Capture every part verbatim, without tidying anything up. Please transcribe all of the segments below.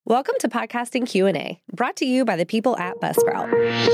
Welcome to Podcasting Q and A, brought to you by the people at Buzzsprout.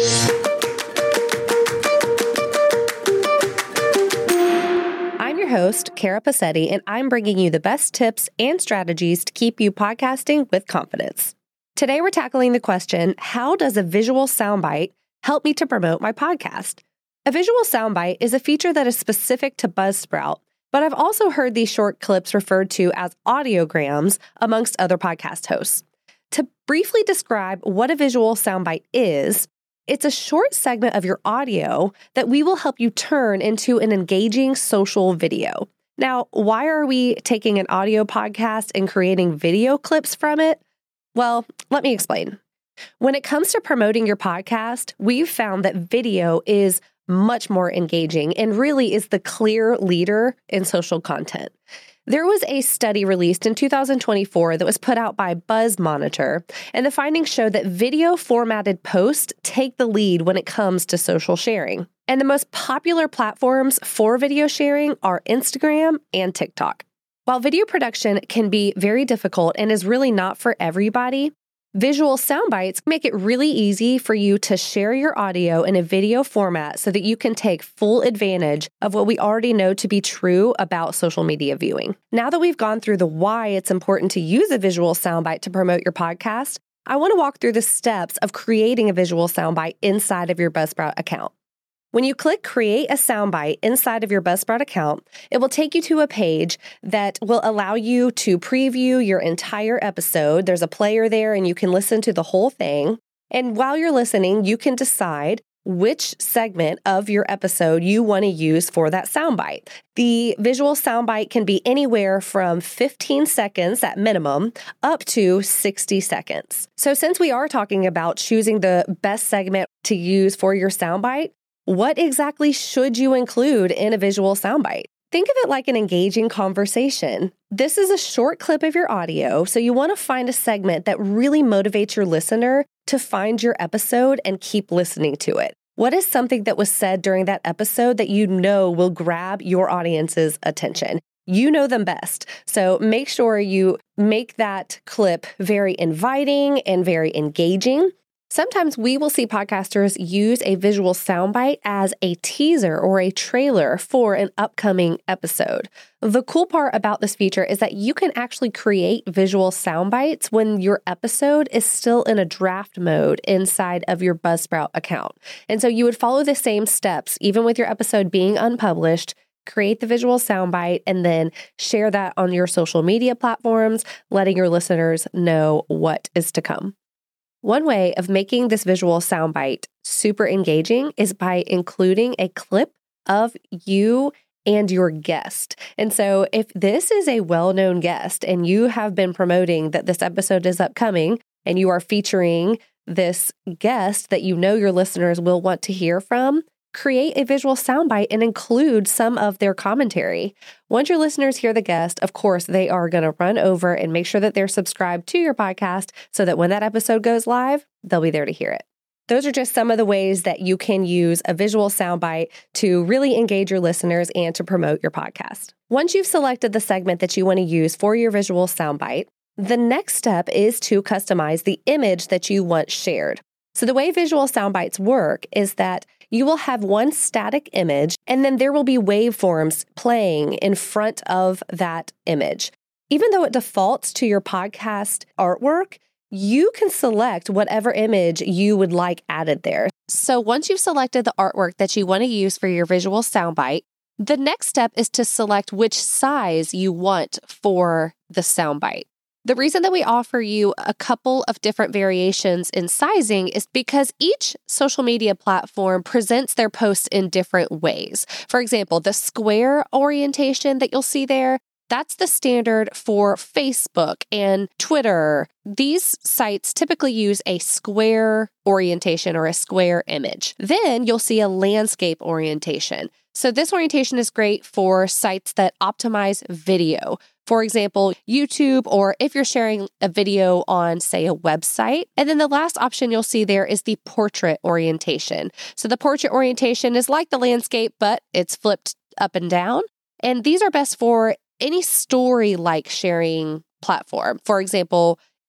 I'm your host, Kara Passetti, and I'm bringing you the best tips and strategies to keep you podcasting with confidence. Today, we're tackling the question, how does a visual soundbite help me to promote my podcast? A visual soundbite is a feature that is specific to Buzzsprout, but I've also heard these short clips referred to as audiograms amongst other podcast hosts. To briefly describe what a visual soundbite is, it's a short segment of your audio that we will help you turn into an engaging social video. Now, why are we taking an audio podcast and creating video clips from it? Well, let me explain. When it comes to promoting your podcast, we've found that video is much more engaging and really is the clear leader in social content. There was a study released in two thousand twenty-four that was put out by BuzzMonitor, and the findings showed that video-formatted posts take the lead when it comes to social sharing. And the most popular platforms for video sharing are Instagram and TikTok. While video production can be very difficult and is really not for everybody, visual soundbites make it really easy for you to share your audio in a video format so that you can take full advantage of what we already know to be true about social media viewing. Now that we've gone through the why it's important to use a visual soundbite to promote your podcast, I want to walk through the steps of creating a visual soundbite inside of your Buzzsprout account. When you click Create a Soundbite inside of your Buzzsprout account, it will take you to a page that will allow you to preview your entire episode. There's a player there and you can listen to the whole thing. And while you're listening, you can decide which segment of your episode you want to use for that soundbite. The visual soundbite can be anywhere from fifteen seconds at minimum up to sixty seconds. So since we are talking about choosing the best segment to use for your soundbite, what exactly should you include in a visual soundbite? Think of it like an engaging conversation. This is a short clip of your audio, so you want to find a segment that really motivates your listener to find your episode and keep listening to it. What is something that was said during that episode that you know will grab your audience's attention? You know them best, so make sure you make that clip very inviting and very engaging. Sometimes we will see podcasters use a visual soundbite as a teaser or a trailer for an upcoming episode. The cool part about this feature is that you can actually create visual soundbites when your episode is still in a draft mode inside of your Buzzsprout account. And so you would follow the same steps, even with your episode being unpublished, create the visual soundbite, and then share that on your social media platforms, letting your listeners know what is to come. One way of making this visual soundbite super engaging is by including a clip of you and your guest. And so if this is a well-known guest and you have been promoting that this episode is upcoming and you are featuring this guest that you know your listeners will want to hear from, create a visual soundbite and include some of their commentary. Once your listeners hear the guest, of course, they are going to run over and make sure that they're subscribed to your podcast so that when that episode goes live, they'll be there to hear it. Those are just some of the ways that you can use a visual soundbite to really engage your listeners and to promote your podcast. Once you've selected the segment that you want to use for your visual soundbite, the next step is to customize the image that you want shared. So the way visual soundbites work is that you will have one static image, and then there will be waveforms playing in front of that image. Even though it defaults to your podcast artwork, you can select whatever image you would like added there. So once you've selected the artwork that you want to use for your visual soundbite, the next step is to select which size you want for the soundbite. The reason that we offer you a couple of different variations in sizing is because each social media platform presents their posts in different ways. For example, the square orientation that you'll see there, that's the standard for Facebook and Twitter. These sites typically use a square orientation or a square image. Then you'll see a landscape orientation. So this orientation is great for sites that optimize video. For example, YouTube, or if you're sharing a video on, say, a website. And then the last option you'll see there is the portrait orientation. So the portrait orientation is like the landscape, but it's flipped up and down. And these are best for any story-like sharing platform. For example,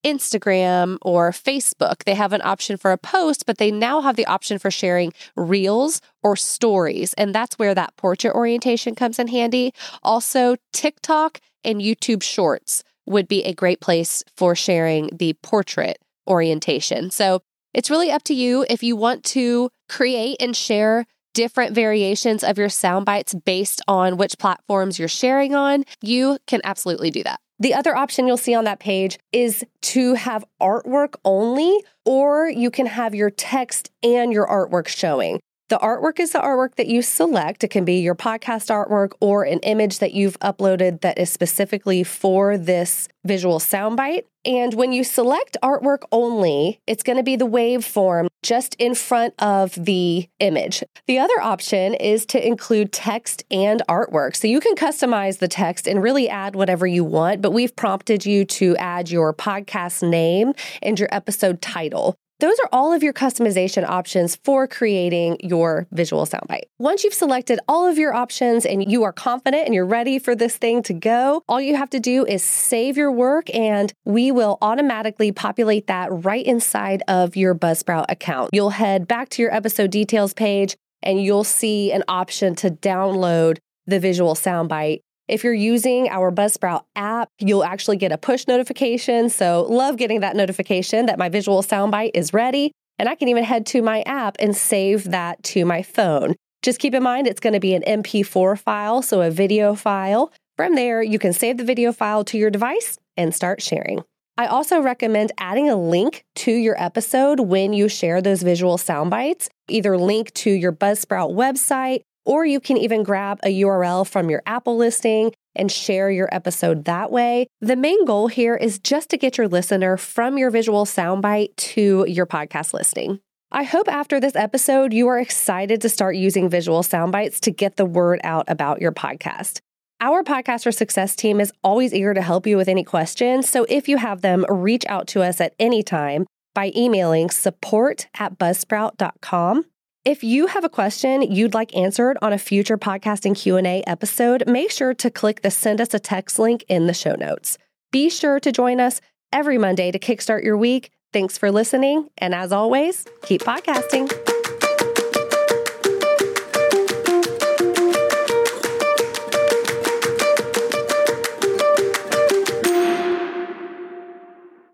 Instagram or Facebook. They have an option for a post, but they now have the option for sharing reels or stories. And that's where that portrait orientation comes in handy. Also, TikTok and YouTube Shorts would be a great place for sharing the portrait orientation. So it's really up to you if you want to create and share different variations of your sound bites based on which platforms you're sharing on. You can absolutely do that. The other option you'll see on that page is to have artwork only, or you can have your text and your artwork showing. The artwork is the artwork that you select. It can be your podcast artwork or an image that you've uploaded that is specifically for this visual soundbite. And when you select artwork only, it's going to be the waveform just in front of the image. The other option is to include text and artwork. So you can customize the text and really add whatever you want, but we've prompted you to add your podcast name and your episode title. Those are all of your customization options for creating your visual soundbite. Once you've selected all of your options and you are confident and you're ready for this thing to go, all you have to do is save your work and we will automatically populate that right inside of your Buzzsprout account. You'll head back to your episode details page and you'll see an option to download the visual soundbite. If you're using our Buzzsprout app, you'll actually get a push notification. So love getting that notification that my visual soundbite is ready. And I can even head to my app and save that to my phone. Just keep in mind, it's going to be an M P four file, so a video file. From there, you can save the video file to your device and start sharing. I also recommend adding a link to your episode when you share those visual soundbites, either link to your Buzzsprout website, or you can even grab a U R L from your Apple listing and share your episode that way. The main goal here is just to get your listener from your visual soundbite to your podcast listing. I hope after this episode, you are excited to start using visual soundbites to get the word out about your podcast. Our Podcaster Success team is always eager to help you with any questions. So if you have them, reach out to us at any time by emailing support at buzzsprout dot com. If you have a question you'd like answered on a future podcasting Q and A episode, make sure to click the Send Us a Text link in the show notes. Be sure to join us every Monday to kickstart your week. Thanks for listening, and as always, keep podcasting.